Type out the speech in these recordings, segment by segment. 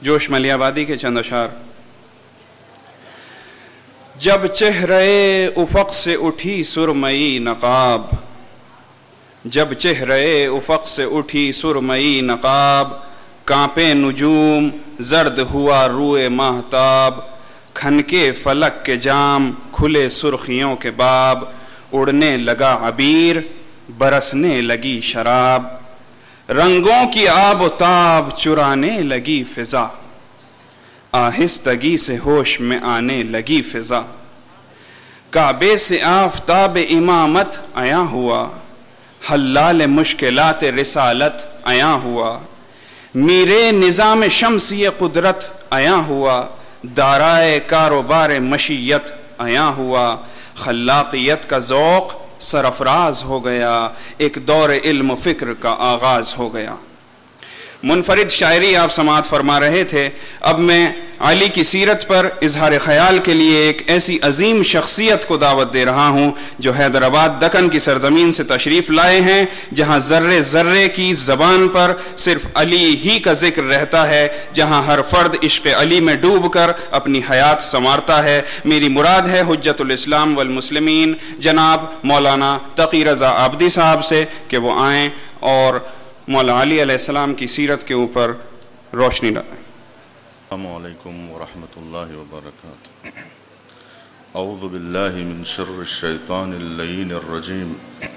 جوش ملی آبادی کے چند اشعار۔ جب چہرے افق سے اٹھی سرمئی نقاب، جب چہرے افق سے اٹھی سرمئی نقاب، کانپے نجوم زرد ہوا روئے ماہتاب، کھنکے فلک کے جام کھلے سرخیوں کے باب، اڑنے لگا عبیر برسنے لگی شراب، رنگوں کی آب و تاب چرانے لگی فضا، آہستگی سے ہوش میں آنے لگی فضا، کعبے سے آفتاب امامت عیاں ہوا، حلال مشکلات رسالت عیاں ہوا، میرے نظام شمسی قدرت عیاں ہوا، دارائے کاروبار مشیت عیاں ہوا، خلاقیت کا ذوق سرفراز ہو گیا، ایک دور علم و فکر کا آغاز ہو گیا۔ منفرد شاعری آپ سماعت فرما رہے تھے۔ اب میں علی کی سیرت پر اظہار خیال کے لیے ایک ایسی عظیم شخصیت کو دعوت دے رہا ہوں جو حیدرآباد دکن کی سرزمین سے تشریف لائے ہیں، جہاں ذرے ذرے کی زبان پر صرف علی ہی کا ذکر رہتا ہے، جہاں ہر فرد عشق علی میں ڈوب کر اپنی حیات سنوارتا ہے۔ میری مراد ہے حجت الاسلام والمسلمین جناب مولانا تقی رضا عابدی صاحب سے کہ وہ آئیں اور مولا علی علیہ السلام کی سیرت کے اوپر روشنی ڈالیں۔ السلام علیکم ورحمۃ اللہ وبرکاتہ۔ اعوذ باللہ من شر الشیطان اللعین الرجیم،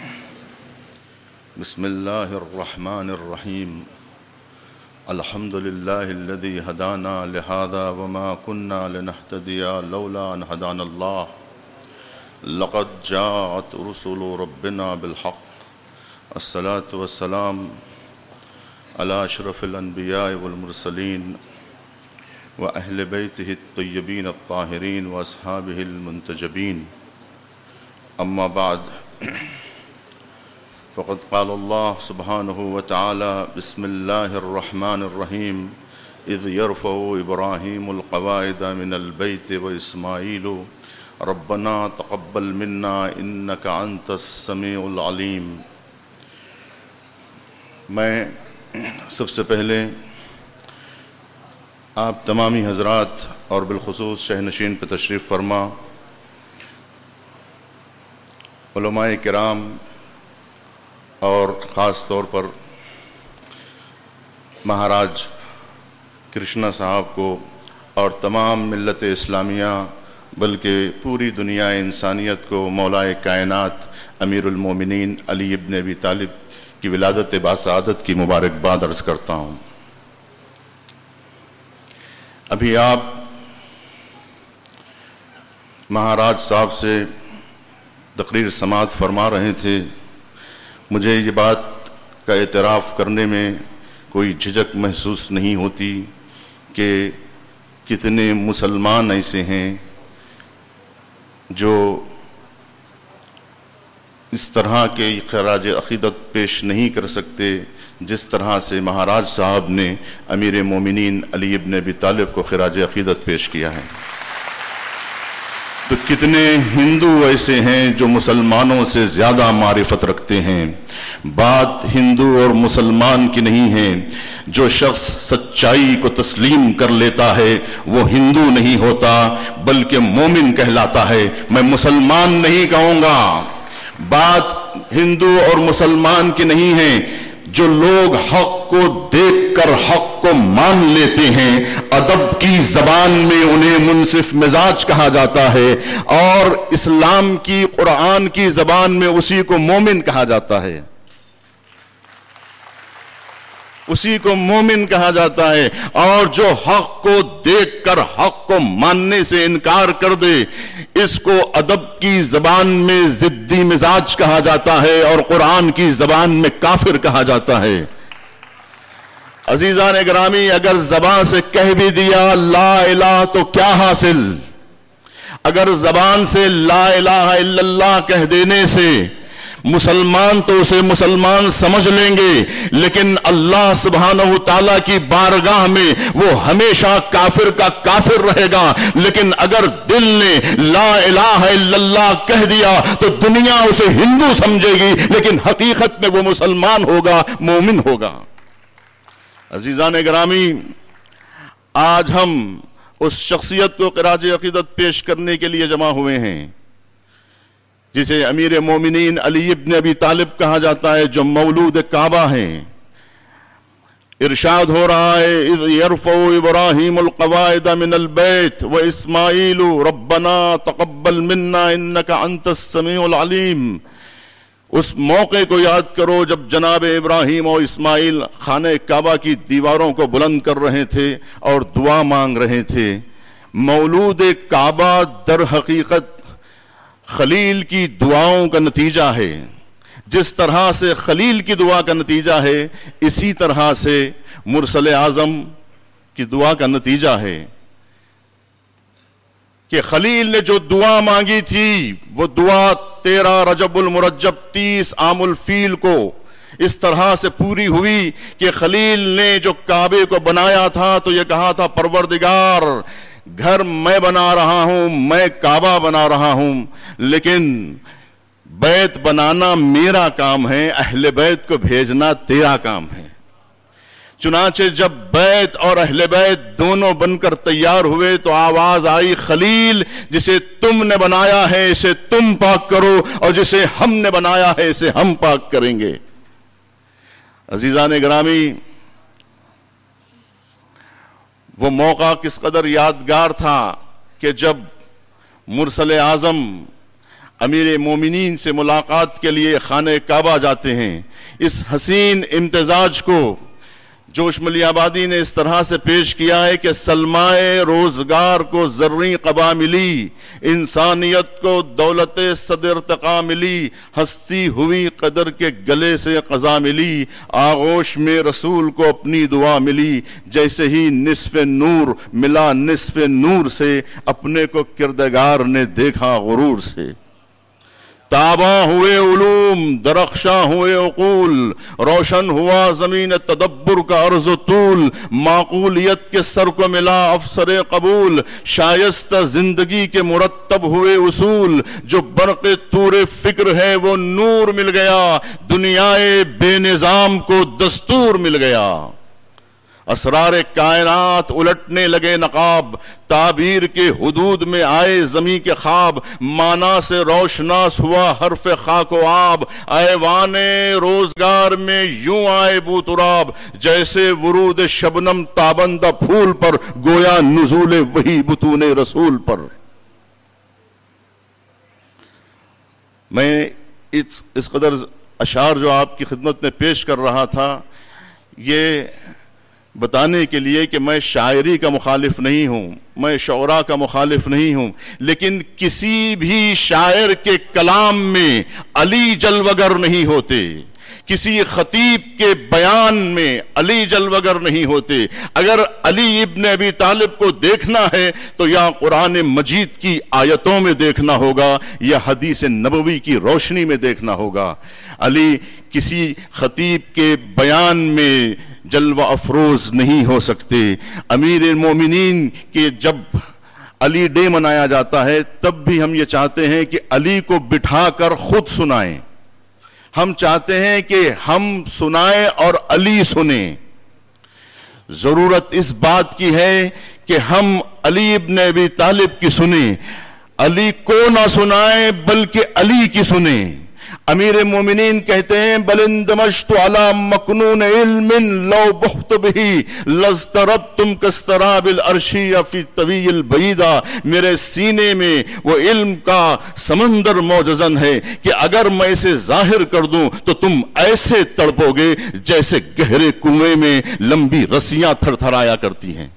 بسم اللہ الرحمن الرحیم، الحمد للہ الذی ہدانا لہذا وما كنا لنہتدی لولا ان ہدانا اللہ، لقد جاءت رسل ربنا بالحق، الصلاة والسلام علی اشرف الانبیاء والمرسلین وأہل بیتہ الطیبین الطاہرین واصحابہ المنتجبین، اما بعد فقد قال اللہ سبحانہ وتعالی بسم اللہ الرحمن الرحیم اذ یرفع ابراہیم القواعد من البیت واسماعیل ربنا تقبل منا انک انت السمیع العلیم۔ میں سب سے پہلے آپ تمامی حضرات اور بالخصوص شہنشین پہ تشریف فرما علماء کرام اور خاص طور پر مہاراج کرشنا صاحب کو اور تمام ملت اسلامیہ بلکہ پوری دنیا انسانیت کو مولائے کائنات امیر المومنین علی ابن ابی طالب کی ولادت باسعادت کی مبارکباد عرض کرتا ہوں۔ ابھی آپ مہاراج صاحب سے تقریر سماعت فرما رہے تھے، مجھے یہ بات کا اعتراف کرنے میں کوئی جھجک محسوس نہیں ہوتی کہ کتنے مسلمان ایسے ہیں جو اس طرح کے خراج عقیدت پیش نہیں کر سکتے جس طرح سے مہاراج صاحب نے امیر مومنین علی ابن ابی طالب کو خراج عقیدت پیش کیا ہے۔ تو کتنے ہندو ایسے ہیں جو مسلمانوں سے زیادہ معرفت رکھتے ہیں۔ بات ہندو اور مسلمان کی نہیں ہے، جو شخص سچائی کو تسلیم کر لیتا ہے وہ ہندو نہیں ہوتا بلکہ مومن کہلاتا ہے۔ میں مسلمان نہیں کہوں گا، بات ہندو اور مسلمان کی نہیں ہے، جو لوگ حق کو دیکھ کر حق کو مان لیتے ہیں، ادب کی زبان میں انہیں منصف مزاج کہا جاتا ہے، اور اسلام کی قرآن کی زبان میں اسی کو مومن کہا جاتا ہے، اسی کو مومن کہا جاتا ہے۔ اور جو حق کو دیکھ کر حق کو ماننے سے انکار کر دے، اس کو ادب کی زبان میں ضدی مزاج کہا جاتا ہے اور قرآن کی زبان میں کافر کہا جاتا ہے۔ عزیزان گرامی، اگر زبان سے کہہ بھی دیا لا الہ تو کیا حاصل؟ اگر زبان سے لا الہ الا اللہ کہہ دینے سے مسلمان تو اسے مسلمان سمجھ لیں گے، لیکن اللہ سبحانہ وتعالیٰ کی بارگاہ میں وہ ہمیشہ کافر کا کافر رہے گا۔ لیکن اگر دل نے لا الہ الا اللہ کہہ دیا تو دنیا اسے ہندو سمجھے گی، لیکن حقیقت میں وہ مسلمان ہوگا، مومن ہوگا۔ عزیزان گرامی، آج ہم اس شخصیت کو خراج عقیدت پیش کرنے کے لیے جمع ہوئے ہیں جسے امیر مومنین علی ابن ابی طالب کہا جاتا ہے، جو مولود کعبہ ہیں۔ ارشاد ہو رہا ہے اذ یرفع ابراہیم القواعد من البیت واسماعیل ربنا تقبل منا انک انت السمیع العلیم۔ اس موقع کو یاد کرو جب جناب ابراہیم اور اسماعیل خانہ کعبہ کی دیواروں کو بلند کر رہے تھے اور دعا مانگ رہے تھے۔ مولود کعبہ در حقیقت خلیل کی دعاؤں کا نتیجہ ہے۔ جس طرح سے خلیل کی دعا کا نتیجہ ہے، اسی طرح سے مرسل اعظم کی دعا کا نتیجہ ہے کہ خلیل نے جو دعا مانگی تھی وہ دعا 13 رجب المرجب 30 عام الفیل کو اس طرح سے پوری ہوئی کہ خلیل نے جو کعبے کو بنایا تھا تو یہ کہا تھا پروردگار گھر میں بنا رہا ہوں، میں کعبہ بنا رہا ہوں، لیکن بیت بنانا میرا کام ہے، اہل بیت کو بھیجنا تیرا کام ہے۔ چنانچہ جب بیت اور اہل بیت دونوں بن کر تیار ہوئے تو آواز آئی خلیل جسے تم نے بنایا ہے اسے تم پاک کرو اور جسے ہم نے بنایا ہے اسے ہم پاک کریں گے۔ عزیزان گرامی، وہ موقع کس قدر یادگار تھا کہ جب مرسل اعظم امیر مومنین سے ملاقات کے لیے خانہ کعبہ جاتے ہیں۔ اس حسین امتزاج کو جوش ملی آبادی نے اس طرح سے پیش کیا ہے کہ سلمائے روزگار کو زرعی قبا ملی، انسانیت کو دولت صدر ارتقا ملی، ہستی ہوئی قدر کے گلے سے قضا ملی، آغوش میں رسول کو اپنی دعا ملی، جیسے ہی نصف نور ملا نصف نور سے، اپنے کو کردگار نے دیکھا غرور سے۔ تاباں ہوئے علوم درخشاں ہوئے عقول، روشن ہوا زمین تدبر کا عرض و طول، معقولیت کے سر کو ملا افسر قبول، شائستہ زندگی کے مرتب ہوئے اصول، جو برق طور فکر ہے وہ نور مل گیا، دنیائے بے نظام کو دستور مل گیا۔ اسرار کائنات الٹنے لگے نقاب، تعبیر کے حدود میں آئے زمیں کے خواب، مانا سے روشناس ہوا حرف خاک و آب، ایوان روزگار میں یوں آئے بو تراب، جیسے ورود شبنم تابندہ پھول پر، گویا نزول وہی بطون رسول پر۔ میں اس قدر اشعار جو آپ کی خدمت میں پیش کر رہا تھا یہ بتانے کے لیے کہ میں شاعری کا مخالف نہیں ہوں، میں شعراء کا مخالف نہیں ہوں، لیکن کسی بھی شاعر کے کلام میں علی جلوگر نہیں ہوتے، کسی خطیب کے بیان میں علی جلوگر نہیں ہوتے۔ اگر علی ابن ابی طالب کو دیکھنا ہے تو یا قرآن مجید کی آیتوں میں دیکھنا ہوگا یا حدیث نبوی کی روشنی میں دیکھنا ہوگا۔ علی کسی خطیب کے بیان میں جلوہ افروز نہیں ہو سکتے۔ امیر المومنین کے جب علی ڈے منایا جاتا ہے تب بھی ہم یہ چاہتے ہیں کہ علی کو بٹھا کر خود سنائیں، ہم چاہتے ہیں کہ ہم سنائیں اور علی سنیں۔ ضرورت اس بات کی ہے کہ ہم علی ابن ابی طالب کی سنیں، علی کو نہ سنائیں بلکہ علی کی سنیں۔ امیر مومنین کہتے ہیں بل اندمجت علی مکنون علم لو بحت بہی لازدربتم کاضطراب العرشی فی طوی البعیدہ، میرے سینے میں وہ علم کا سمندر موجزن ہے کہ اگر میں اسے ظاہر کر دوں تو تم ایسے تڑپو گے جیسے گہرے کنویں میں لمبی رسیاں تھر تھرایا کرتی ہیں۔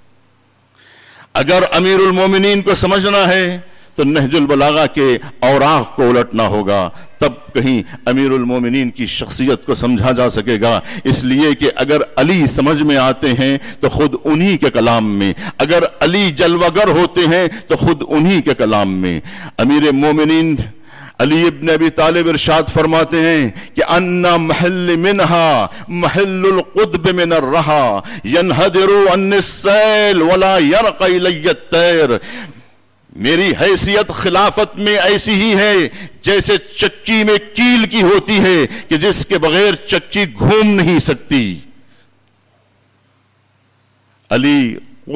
اگر امیر المومنین کو سمجھنا ہے تو نہج البلاغہ کے اوراق کو الٹنا ہوگا، تب کہیں امیر المومنین کی شخصیت کو سمجھا جا سکے گا۔ اس لیے کہ اگر علی سمجھ میں آتے ہیں تو خود انہی کے کلام میں، اگر علی جلوگر ہوتے ہیں تو خود انہی کے کلام میں۔ امیر مومنین علی ابن ابی طالب ارشاد فرماتے ہیں کہ انا محل منہا محل القطب من الرہا ینہدر عن السیل ولا یرق الی الطیر، میری حیثیت خلافت میں ایسی ہی ہے جیسے چکی میں کیل کی ہوتی ہے کہ جس کے بغیر چکی گھوم نہیں سکتی۔ علی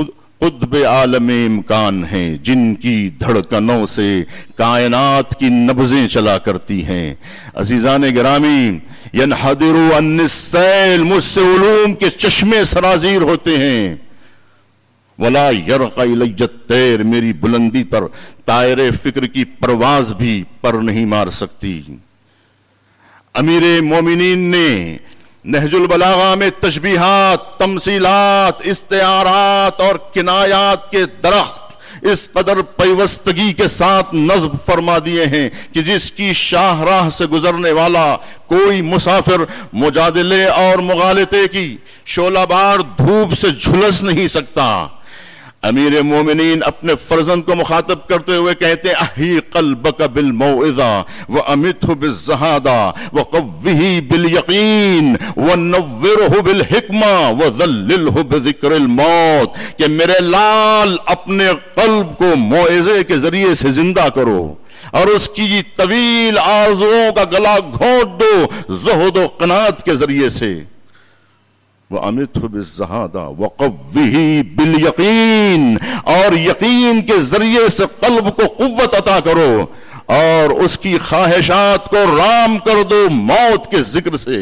قطب عالم امکان ہیں، جن کی دھڑکنوں سے کائنات کی نبضیں چلا کرتی ہیں۔ عزیزان گرامی، ینحدر عن السیل، مجھ سے علوم کے چشمے سرازیر ہوتے ہیں۔ ولا یرقی الی الطیر، میری بلندی پر طائر فکر کی پرواز بھی پر نہیں مار سکتی۔ امیر مومنین نے نہج البلاغہ میں تشبیہات، تمثیلات، استعارات اور کنایات کے درخت اس قدر پیوستگی کے ساتھ نصب فرما دیے ہیں کہ جس کی شاہراہ سے گزرنے والا کوئی مسافر مجادلے اور مغالطے کی شعلہ بار دھوپ سے جھلس نہیں سکتا۔ امیر مومنین اپنے فرزند کو مخاطب کرتے ہوئے کہتے ہیں احی قلبک بالموعظہ وامتہ بالزہادہ وقوہ بالیقین ونورہ بالحکمہ وذللہ بذکر الموت، کہ میرے لال اپنے قلب کو موعظے کے ذریعے سے زندہ کرو اور اس کی طویل آرزوؤں کا گلا گھونٹ دو زہد و قناعت کے ذریعے سے۔ وَأَمِتْهُ بِالزَّهَادَةِ وَقَوِّهِ بِالْيَقِينِ، اور یقین کے ذریعے سے قلب کو قوت عطا کرو اور اس کی خواہشات کو رام کر دو موت کے ذکر سے۔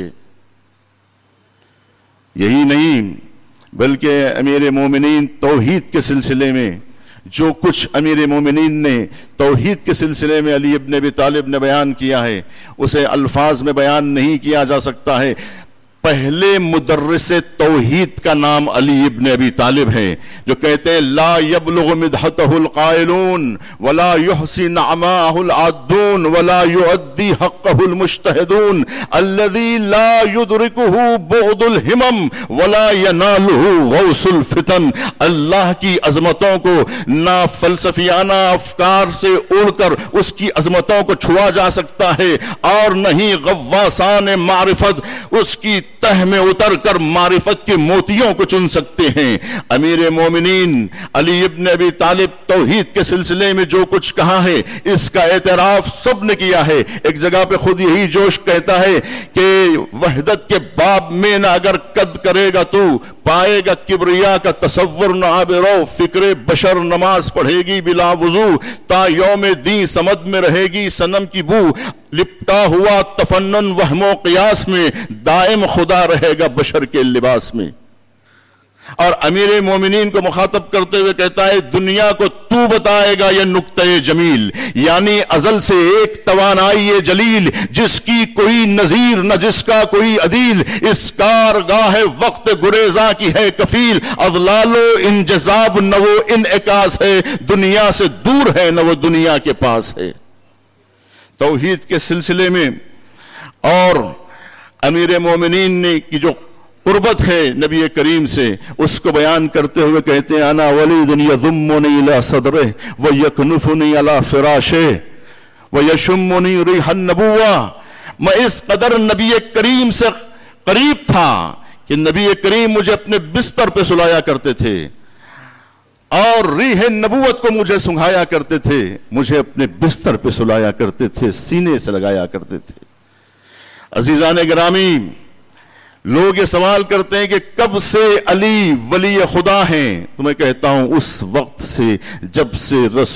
یہی نہیں بلکہ امیر مومنین توحید کے سلسلے میں جو کچھ امیر مومنین نے توحید کے سلسلے میں علی ابن ابی طالب نے بیان کیا ہے اسے الفاظ میں بیان نہیں کیا جا سکتا ہے۔ پہلے مدرس توحید کا نام علی ابن ابی طالب ہے، جو کہتے ہیں لا یبلغ مدحتہ القائلون ولا یحصی نعماہ العادون ولا یؤدی حقہ المجتہدون الذی لا یدرکہ بعد الہمم ولا ینالہ غوث الفتن۔ اللہ کی عظمتوں کو نہ فلسفیانہ افکار سے اڑ کر اس کی عظمتوں کو چھوا جا سکتا ہے، اور نہ ہی غواصان معرفت اس کی تہ میں اتر کر معرفت کے موتیوں کو چن سکتے ہیں۔ امیر مومنین علی ابن ابی طالب توحید کے سلسلے میں جو کچھ کہا ہے اس کا اعتراف سب نے کیا ہے۔ ایک جگہ پہ خود یہی جوش کہتا ہے کہ وحدت کے باب میں نہ اگر قد کرے گا تو پائے گا کبریا کا تصور نہ آبرو، فکر بشر نماز پڑھے گی بلا وضو، تا یوم دین سمد میں رہے گی صنم کی بو، لپٹا ہوا تفنن وہم و قیاس میں دائم خدا رہے گا بشر کے لباس میں۔ اور امیر مومنین کو مخاطب کرتے ہوئے کہتا ہے دنیا کو تو بتائے گا یہ نکتہ جمیل، یعنی ازل سے ایک توانائی جلیل جس کی کوئی نظیر نہ جس کا کوئی عدیل، اس کارگاہ وقت گریزاں کی ہے کفیل، اضلال و انجذاب نہ وہ انعکاس ہے، دنیا سے دور ہے نہ وہ دنیا کے پاس ہے۔ توحید کے سلسلے میں اور امیر مومنین نے کی جو قربت ہے نبی کریم سے اس کو بیان کرتے ہوئے کہتے ہیں انا ولید یضمنی الی صدرہ ویکنفنی علی فراشہ ویشمنی ریح النبوہ۔ میں اس قدر نبی کریم سے قریب تھا کہ نبی کریم مجھے اپنے بستر پہ سلایا کرتے تھے اور ریح نبوت کو مجھے سنگھایا کرتے تھے، مجھے اپنے بستر پہ سلایا کرتے تھے، سینے سے لگایا کرتے تھے۔ عزیزان گرامی، لوگ یہ سوال کرتے ہیں کہ کب سے علی ولی خدا ہیں؟ تو میں کہتا ہوں اس وقت سے جب سے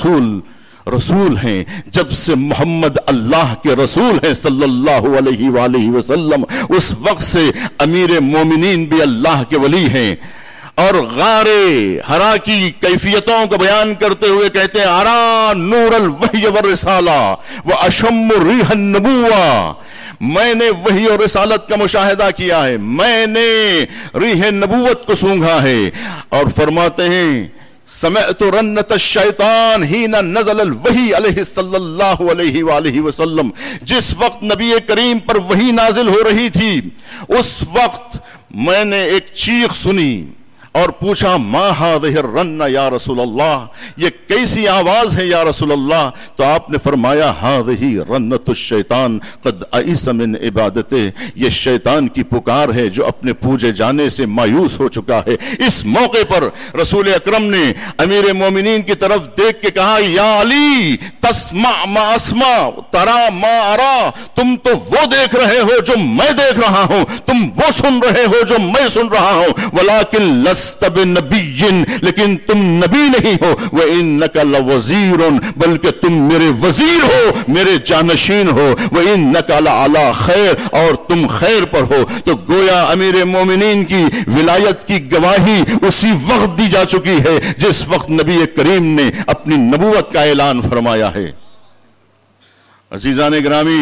رسول ہیں، جب سے محمد اللہ کے رسول ہیں صلی اللہ علیہ وآلہ وسلم، اس وقت سے امیر مومنین بھی اللہ کے ولی ہیں۔ اور غار حرا کی کیفیتوں کو بیان کرتے ہوئے کہتے ہیں ارا نور الوحی والرسالہ واشم ریح النبوہ، میں نے وحی اور رسالت کا مشاہدہ کیا ہے، میں نے ریح نبوت کو سونگھا ہے۔ اور فرماتے ہیں سمعت رنت الشیطان حین نزل الوحی علیہ صلی اللہ علیہ وآلہ وسلم، جس وقت نبی کریم پر وحی نازل ہو رہی تھی اس وقت میں نے ایک چیخ سنی اور پوچھا ما هذه الرن یا رسول اللہ، یہ کیسی آواز ہے یا رسول اللہ؟ تو آپ نے فرمایا هذه رنت الشیطان قد ایس من عبادتے، یہ شیطان کی پکار ہے جو اپنے پوجے جانے سے مایوس ہو چکا ہے۔ اس موقع پر رسول اکرم نے امیر مومنین کی طرف دیکھ کے کہا یا علی تسمع ما اسمع ترا ما ارا، تم تو وہ دیکھ رہے ہو جو میں دیکھ رہا ہوں، تم وہ سن رہے ہو جو میں سن رہا ہوں، ولیکن لست بنبی، لیکن تم نبی نہیں ہو، وانک لوزیر، بلکہ تم میرے وزیر ہو، میرے جانشین ہو، وانک لعلی خیر، اور تم خیر پر ہو۔ تو گویا امیر مومنین کی ولایت کی گواہی اسی وقت دی جا چکی ہے جس وقت نبی کریم نے اپنی نبوت کا اعلان فرمایا ہے۔ عزیزان گرامی،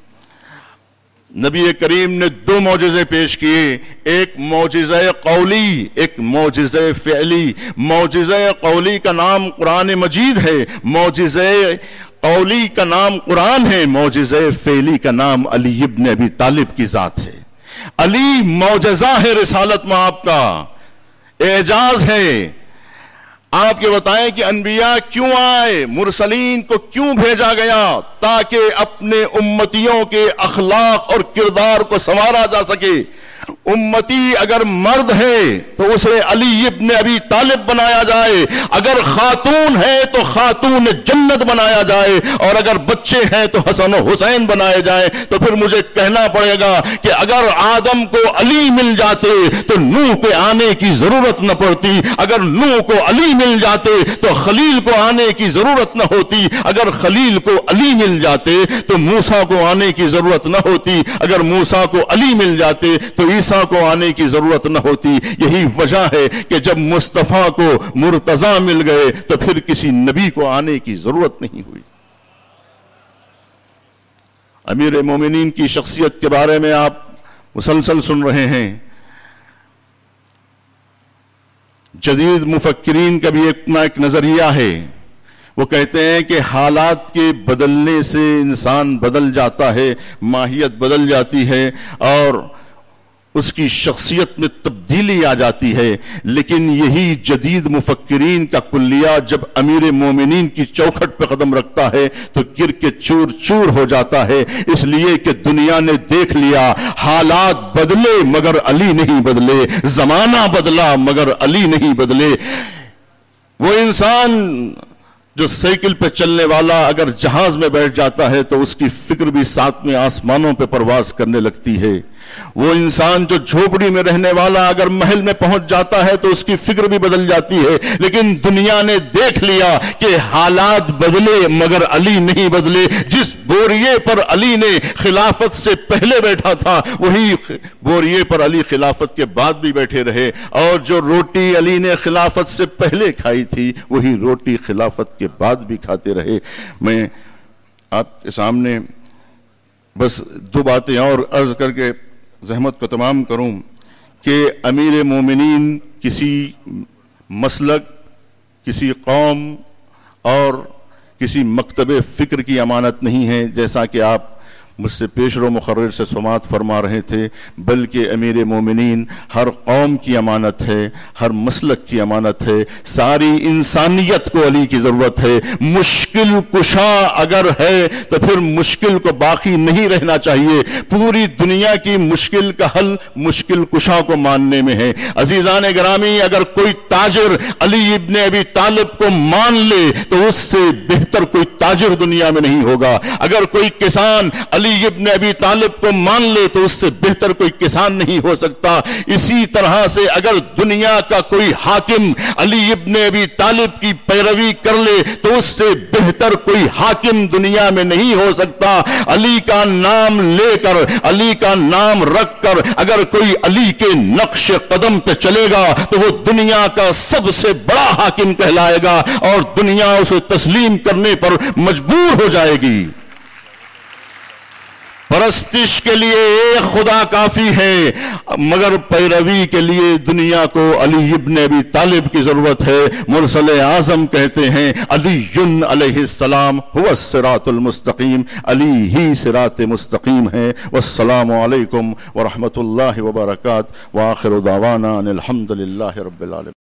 نبی کریم نے دو معجزے پیش کیے، ایک معجزہ قولی، ایک معجزہ فعلی۔ معجزہ قولی کا نام قرآن مجید ہے، معجزہ قولی کا نام قرآن ہے، معجزہ فعلی کا نام علی ابن ابی طالب کی ذات ہے۔ علی معجزہ ہے رسالت میں، آپ کا اعجاز ہے۔ آپ یہ بتائیں کہ انبیاء کیوں آئے، مرسلین کو کیوں بھیجا گیا؟ تاکہ اپنے امتیوں کے اخلاق اور کردار کو سنوارا جا سکے۔ امتی اگر مرد ہے تو اسے علی ابن ابی طالب بنایا جائے، اگر خاتون ہے تو خاتون جنت بنایا جائے، اور اگر بچے ہیں تو حسن و حسین بنائے جائیں۔ تو پھر مجھے کہنا پڑے گا کہ اگر آدم کو علی مل جاتے تو نوح پہ آنے کی ضرورت نہ پڑتی، اگر نوح کو علی مل جاتے تو خلیل کو آنے کی ضرورت نہ ہوتی، اگر خلیل کو علی مل جاتے تو موسیٰ کو آنے کی ضرورت نہ ہوتی، اگر موسیٰ کو علی مل جاتے تو عیسیٰ کو آنے کی ضرورت نہ ہوتی۔ یہی وجہ ہے کہ جب مصطفیٰ کو مرتضیٰ مل گئے تو پھر کسی نبی کو آنے کی ضرورت نہیں ہوئی۔ امیر مومنین کی شخصیت کے بارے میں آپ مسلسل سن رہے ہیں۔ جدید مفکرین کا بھی ایک نظریہ ہے، وہ کہتے ہیں کہ حالات کے بدلنے سے انسان بدل جاتا ہے، ماہیت بدل جاتی ہے اور اس کی شخصیت میں تبدیلی آ جاتی ہے۔ لیکن یہی جدید مفکرین کا کلیہ جب امیر مومنین کی چوکھٹ پہ قدم رکھتا ہے تو گر کے چور چور ہو جاتا ہے، اس لیے کہ دنیا نے دیکھ لیا حالات بدلے مگر علی نہیں بدلے، زمانہ بدلا مگر علی نہیں بدلے۔ وہ انسان جو سائیکل پہ چلنے والا اگر جہاز میں بیٹھ جاتا ہے تو اس کی فکر بھی ساتویں آسمانوں پہ پرواز کرنے لگتی ہے۔ وہ انسان جو جھوپڑی میں رہنے والا اگر محل میں پہنچ جاتا ہے تو اس کی فکر بھی بدل جاتی ہے۔ لیکن دنیا نے دیکھ لیا کہ حالات بدلے مگر علی نہیں بدلے۔ جس بوریے پر علی نے خلافت سے پہلے بیٹھا تھا وہی بوریے پر علی خلافت کے بعد بھی بیٹھے رہے، اور جو روٹی علی نے خلافت سے پہلے کھائی تھی وہی روٹی خلافت کے بعد بھی کھاتے رہے۔ میں آپ کے سامنے بس دو باتیں اور عرض کر کے زحمت کو تمام کروں کہ امیر مومنین کسی مسلک، کسی قوم اور کسی مکتب فکر کی امانت نہیں ہے، جیسا کہ آپ مجھ سے پیش رو مقرر سے سماعت فرما رہے تھے، بلکہ امیر مومنین ہر قوم کی امانت ہے، ہر مسلک کی امانت ہے۔ ساری انسانیت کو علی کی ضرورت ہے۔ مشکل کشا اگر ہے تو پھر مشکل کو باقی نہیں رہنا چاہیے۔ پوری دنیا کی مشکل کا حل مشکل کشا کو ماننے میں ہے۔ عزیزان گرامی، اگر کوئی تاجر علی ابن ابی طالب کو مان لے تو اس سے بہتر کوئی تاجر دنیا میں نہیں ہوگا۔ اگر کوئی کسان علی ابن ابی طالب کو مان لے تو اس سے بہتر کوئی کسان نہیں ہو سکتا۔ اسی طرح سے اگر دنیا کا کوئی حاکم علی ابن ابی طالب کی پیروی کر لے تو اس سے بہتر کوئی حاکم دنیا میں نہیں ہو سکتا۔ علی کا نام لے کر، علی کا نام رکھ کر اگر کوئی علی کے نقش قدم پہ چلے گا تو وہ دنیا کا سب سے بڑا حاکم کہلائے گا اور دنیا اسے تسلیم کرنے پر مجبور ہو جائے گی۔ پرستش کے لیے ایک خدا کافی ہے، مگر پیروی کے لیے دنیا کو علی ابن ابی طالب کی ضرورت ہے۔ مرسل اعظم کہتے ہیں علی علیہ السلام هو الصراط المستقیم، علی ہی صراط مستقیم ہے۔ والسلام علیکم ورحمۃ اللہ وبرکاتہ، وآخر دعوانا ان الحمد للہ رب العالمین۔